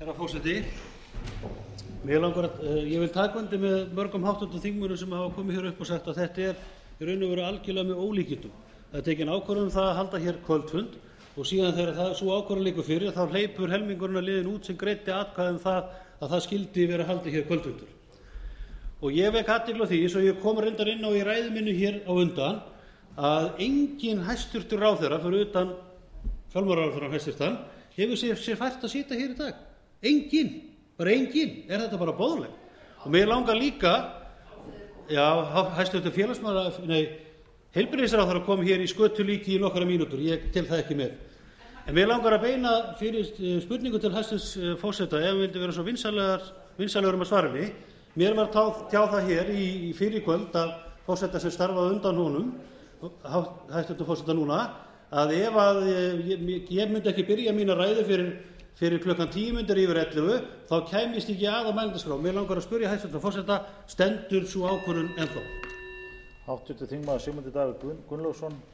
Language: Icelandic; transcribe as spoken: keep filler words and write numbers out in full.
Herra forseti, mér langar að, uh, ég vil taka undir með mörgum háttvirtum þingmönnum sem hafa komið hér upp og sagt að þetta er í raun og veru algjörlega með ólíkindum. Það er tekin ákvörðun um það að halda hér kvöldfund og síðan þegar það svo ákvörðun liggur fyrir þá hleypur helmingurinn að liðin út sem greiddi atkvæði um það að það skyldi vera haldið hér kvöldfundur. Og ég vek athygli á því, svo ég kom reyndar inn á í ræðu minni hér á undan, að engin hæstvirtur ráðherra fyrir utan fjármálaráðherrann hæstvirtan hefur sér, sér fært að sitja hér í dag. Engin, bara engin, er þetta bara boðlegt. Og mér langar líka, já, hæstvirtur félagsmála, nei, heilbrigðisráðherra kom hér í skötulíki í nokkra mínútur, ég tel það ekki með. En mér langar að beina fyrir spurningu til hæstvirts forseta, ef hann vildi vera svo vinsælegur um að svara henni. Mér var tjáð tjá það hér í, í fyrir kvöld að forseta sem starfaði undan honum, hæstvirtur forseta núna, að ef að ég, ég myndi ekki byrja mína ræðu fyrir, fyrir klukkan tíu myndir yfir ellefu, þá kæmist ekki að á mælendaskrá. Mér langar að spyrja hæstvirtur forseta, stendur sú ákvörðun ennþá? Háttvirtur þingmaður Sigmundur Davíð Gunnlaugsson